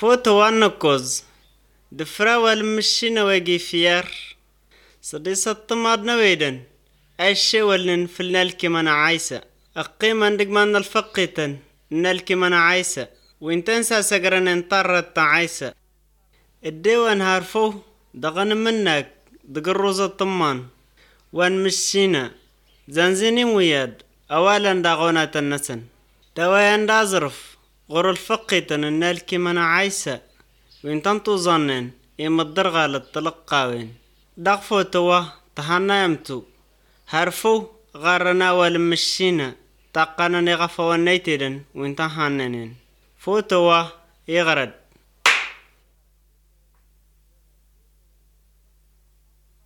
فوتو وانكوز دفرا والمشينا ويجي فيار صديسة الطماد نويدن أشي ولن فلنا الكمان عايسة أقيم عندك من الفقيتن نالكمان عايسة وين تنسى سقرن انطرت عايسة الديوان هارفو دغن منك دقروز الطمان وان مشينا زنزيني وياد أولا داغونا النسن دوايان دازرف غور الفقيتن نالكمان عايسة وين تنتو ظنن إما الدرغة للطلقاوين دغفو توا تهانا يمتو هارفو غارنا والمشينا تاقانا نغفو النيتدن وين تهاننين فو توا يغرد